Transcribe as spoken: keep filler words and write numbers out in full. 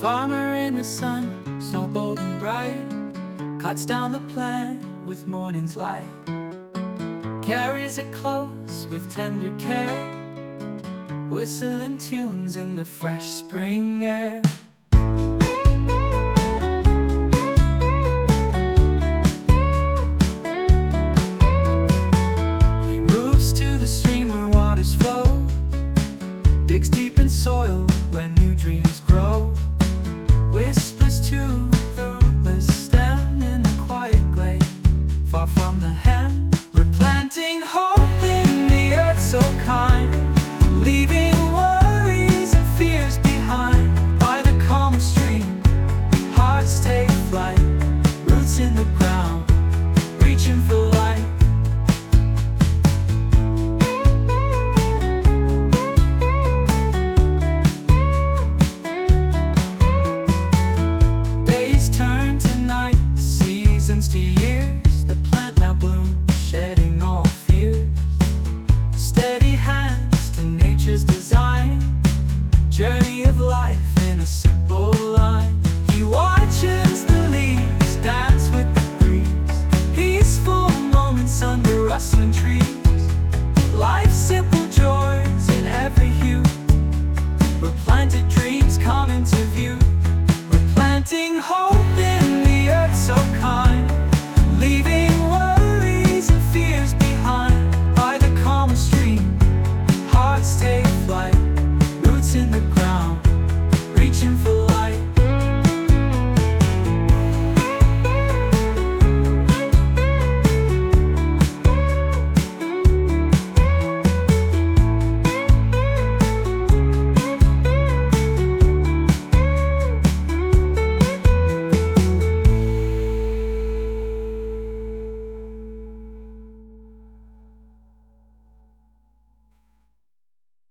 Farmer in the sun, snow bold and bright, cuts down the plant with morning's light, carries it close with tender care, whistling tunes in the fresh spring air. He moves to the stream where waters flow, digs deep in soil where new dreams grow, whispers to the rootless stem in the quiet glade, far from the hem, replanting hope in the earth so kind, leaving worries and fears behind. By the calm stream, hearts take flight, roots in the ground, reaching for light. Days turn to night, seasons to years, the plant now blooms, shedding all fear. Steady hands to nature's design, journey of life in a simple line. He watches the leaves dance with the breeze, peaceful moments under rustling trees.